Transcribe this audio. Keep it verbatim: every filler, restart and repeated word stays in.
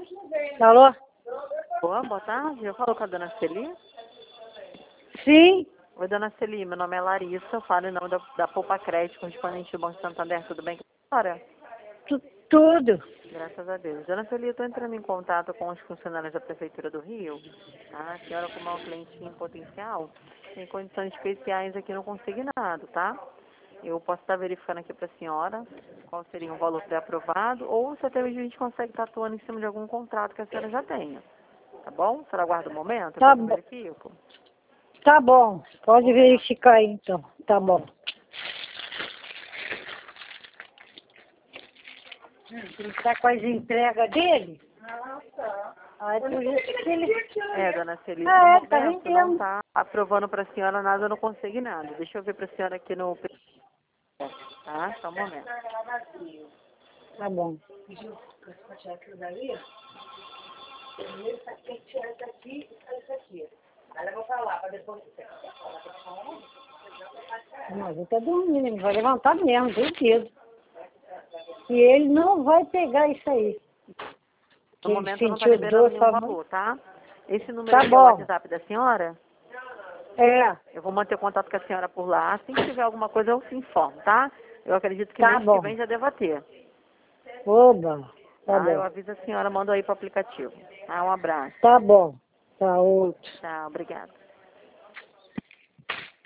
Alô? Boa, boa tarde. Eu falo com a dona Celi. Sim? Oi, dona Celi. Meu nome é Larissa. Eu falo em nome da, da Poupa Crédito, correspondente do Banco Santander. Tudo bem com a senhora? Tu- tudo. Graças a Deus. Dona Celi, eu estou entrando em contato com os funcionários da Prefeitura do Rio. Tá? A senhora, como é um cliente em potencial, tem condições especiais aqui no consignado, tá? Eu posso estar verificando aqui para a senhora qual seria o valor pré-aprovado, ou se até hoje a gente consegue estar atuando em cima de algum contrato que a senhora já tenha. Tá bom? A senhora aguarda um momento, Tá enquanto eu bom. verifico. Tá bom. Pode verificar aí, então. Tá bom. Ele tá com as entregas dele? Ah, tá. Aí por isso que ele... É, dona Celi, Ah, no é, tá momento não vendendo. está aprovando para a senhora nada no consignado. Deixa eu ver para a senhora aqui no... Tá? Só um momento. Tá bom. Mas ele tá dormindo, ele vai levantar mesmo, duvido. E ele não vai pegar isso aí. Que No ele momento não está sentiu liberando dor, nenhum sua mãe. valor, tá? Esse número Tá aqui é o bom. WhatsApp da senhora. É, Eu vou manter contato com a senhora por lá. Assim que tiver alguma coisa, eu se informo, tá? Eu acredito que tá mês que bom. vem já deva ter. Oba, tá Tá? Eu bom. aviso a senhora, mando aí pro aplicativo. Tá? Um abraço. Tá bom. Tá outro. Tchau, obrigada.